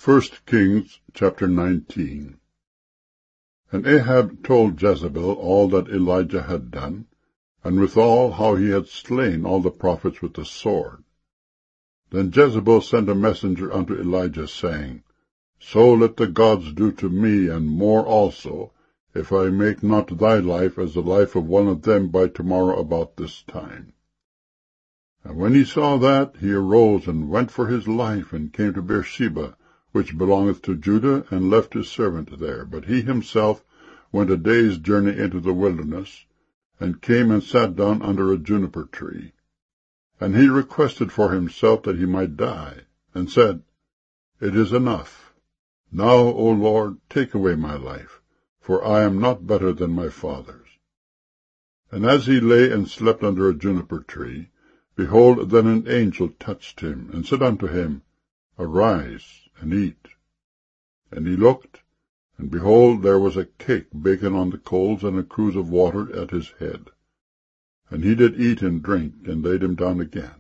1 Kings chapter 19. And Ahab told Jezebel all that Elijah had done, and withal how he had slain all the prophets with the sword. Then Jezebel sent a messenger unto Elijah, saying, So let the gods do to me, and more also, if I make not thy life as the life of one of them by tomorrow about this time. And when he saw that, he arose and went for his life, and came to Beersheba, which belongeth to Judah, and left his servant there. But he himself went a day's journey into the wilderness, and came and sat down under a juniper tree. And he requested for himself that he might die, and said, It is enough. Now, O Lord, take away my life, for I am not better than my fathers. And as he lay and slept under a juniper tree, behold, then an angel touched him, and said unto him, Arise, and eat. And he looked, and behold, there was a cake baken on the coals, and a cruse of water at his head. And he did eat and drink, and laid him down again.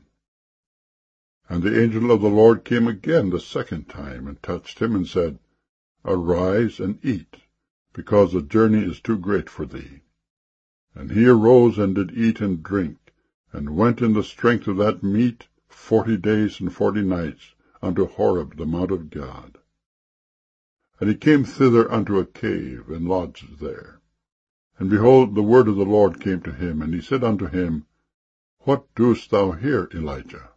And the angel of the Lord came again the second time, and touched him, and said, Arise and eat, because the journey is too great for thee. And he arose and did eat and drink, and went in the strength of that meat 40 days and 40 nights, unto Horeb the mount of God. And he came thither unto a cave, and lodged there. And behold, the word of the Lord came to him, and he said unto him, What doest thou here, Elijah?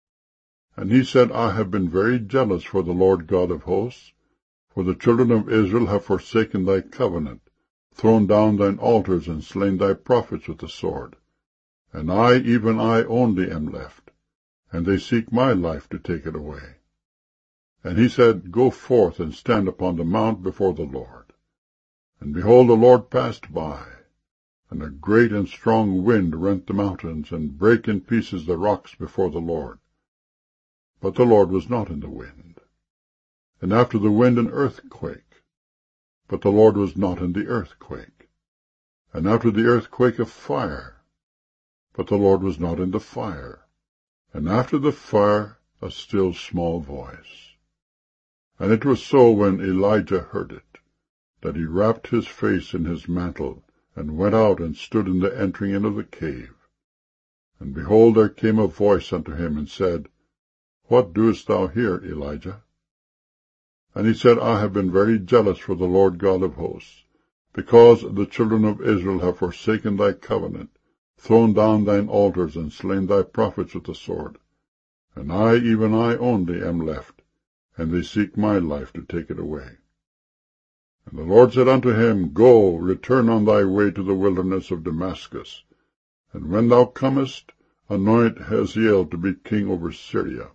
And he said, I have been very jealous for the Lord God of hosts, for the children of Israel have forsaken thy covenant, thrown down thine altars, and slain thy prophets with the sword. And I, even I only, am left, and they seek my life to take it away. And he said, Go forth and stand upon the mount before the Lord. And behold, the Lord passed by, and a great and strong wind rent the mountains, and brake in pieces the rocks before the Lord. But the Lord was not in the wind. And after the wind an earthquake. But the Lord was not in the earthquake. And after the earthquake a fire. But the Lord was not in the fire. And after the fire a still small voice. And it was so, when Elijah heard it, that he wrapped his face in his mantle, and went out and stood in the entering in of the cave. And behold, there came a voice unto him, and said, What doest thou here, Elijah? And he said, I have been very jealous for the Lord God of hosts, because the children of Israel have forsaken thy covenant, thrown down thine altars, and slain thy prophets with the sword. And I, even I only, am left, and they seek my life to take it away. And the Lord said unto him, Go, return on thy way to the wilderness of Damascus, and when thou comest, anoint Hazael to be king over Syria.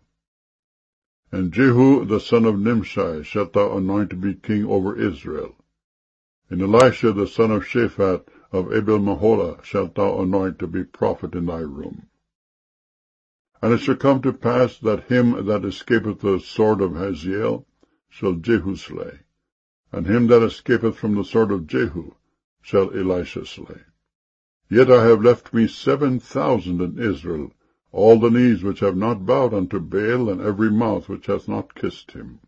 And Jehu the son of Nimshi shalt thou anoint to be king over Israel. And Elisha the son of Shaphat of Abel-Meholah shalt thou anoint to be prophet in thy room. And it shall come to pass that him that escapeth the sword of Hazael shall Jehu slay, and him that escapeth from the sword of Jehu shall Elisha slay. Yet I have left me 7,000 in Israel, all the knees which have not bowed unto Baal, and every mouth which hath not kissed him.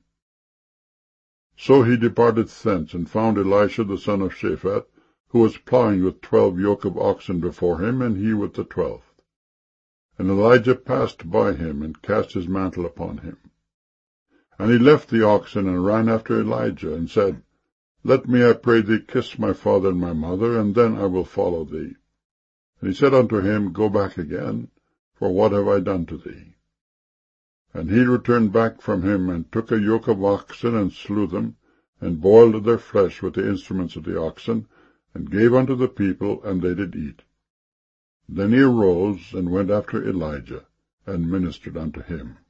So he departed thence, and found Elisha the son of Shaphat, who was plowing with 12 yoke of oxen before him, and he with the 12th. And Elijah passed by him, and cast his mantle upon him. And he left the oxen, and ran after Elijah, and said, Let me, I pray thee, kiss my father and my mother, and then I will follow thee. And he said unto him, Go back again, for what have I done to thee? And he returned back from him, and took a yoke of oxen, and slew them, and boiled their flesh with the instruments of the oxen, and gave unto the people, and they did eat. Then he arose, and went after Elijah, and ministered unto him.